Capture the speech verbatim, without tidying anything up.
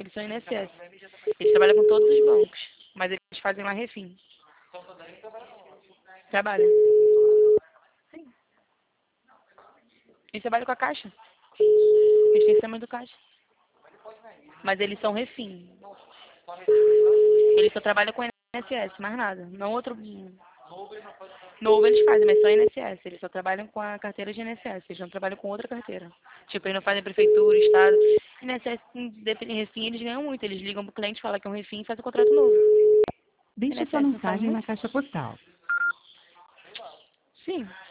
Eles são I N S S. Eles trabalham com todos os bancos, mas eles fazem lá refim. Trabalham. Sim. Eles trabalham com a Caixa. Eles têm sistema do Caixa. Mas eles são refim. Eles só trabalham com I N S S, mais nada. Não outro... Novo eles fazem, mas só I N S S. Eles só trabalham com a carteira de I N S S. Eles não trabalham com outra carteira. Tipo, eles não fazem prefeitura, estado. I N S S, em refim, eles ganham muito. Eles ligam pro cliente, falam que é um refim e fazem um contrato novo. Deixe sua I N S S não faz mensagem na muito? caixa postal. Sim.